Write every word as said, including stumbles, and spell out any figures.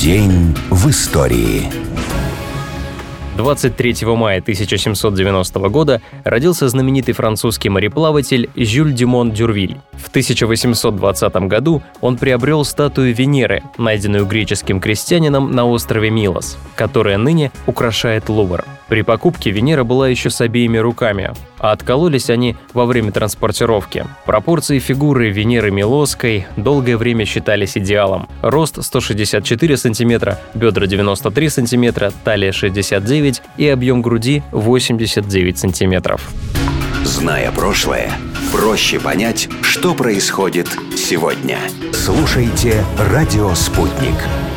День в истории. двадцать третьего мая тысяча семьсот девяностого года родился знаменитый французский мореплаватель Жюль Дюмон Дюрвиль. В тысяча восемьсот двадцатом году он приобрел статую Венеры, найденную греческим крестьянином на острове Милос, которая ныне украшает Лувр. При покупке Венера была еще с обеими руками, а откололись они во время транспортировки. Пропорции фигуры Венеры Милосской долгое время считались идеалом. Рост сто шестьдесят четыре сантиметра, бедра девяносто три сантиметра, талия шестьдесят девять и объем груди восемьдесят девять сантиметров. Зная прошлое, проще понять, что происходит сегодня. Слушайте «Радио Спутник».